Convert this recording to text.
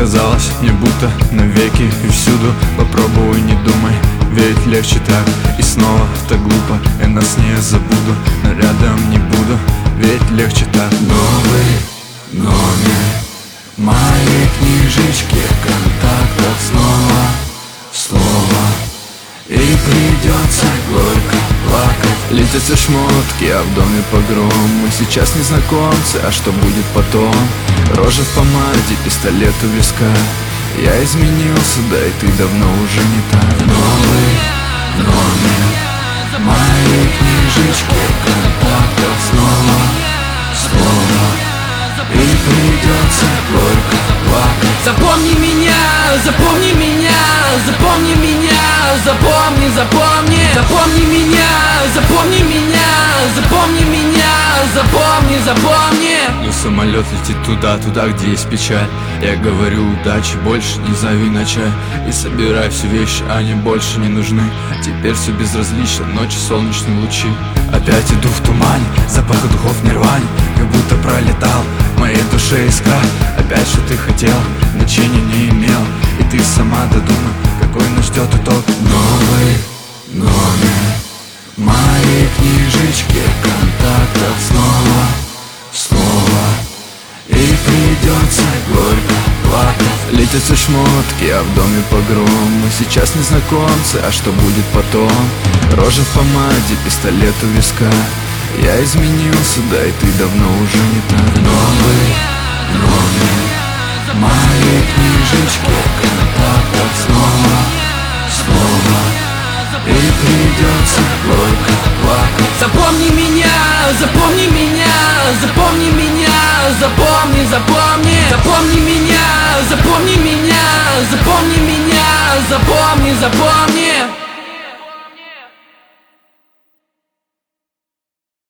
казалось мне, будто навеки и всюду. Попробуй, не думай, ведь легче так. И снова так глупо, я нас не забуду, но рядом не буду, ведь легче так. Новый номер моей книжечки контактов, снова слово, и придется горько плакать. Летят все шмотки, а в доме погром. Мы сейчас незнакомцы, а что будет потом? Рожа в помаде, пистолет у виска. Я изменился, да и ты давно уже не так. Новый номер моей книжечки контактов, снова слово, и придется горько плакать. Запомни меня, запомни меня, запомни меня, запомни, запомни. Запомни меня, запомни меня, запомни меня, запомни, запомни. Но самолет летит туда, где есть печаль. Я говорю удачи, больше не зови на чай. И собирай все вещи, они больше не нужны. Теперь все безразлично, ночи, солнечные лучи. Опять иду в тумане, запах духов в нирване, как будто пролетал в моей душе искра. Опять что ты хотел, значения не имел, и ты сама додумай, какой нас ждет итог. Новый номер моей книжечки контактов, снова слово, и придется горько плакать. Летят все шмотки, а в доме погром. Мы сейчас незнакомцы, а что будет потом? Рожа в помаде, пистолет у виска. Я изменился, да и ты давно уже не так. Новый номер моей книжечки контактов, снова слово, и придется горько плакать. Запомни меня, запомни меня, запомни меня, запомни, запомни. Запомни меня, запомни меня, запомни меня, запомни, запомни.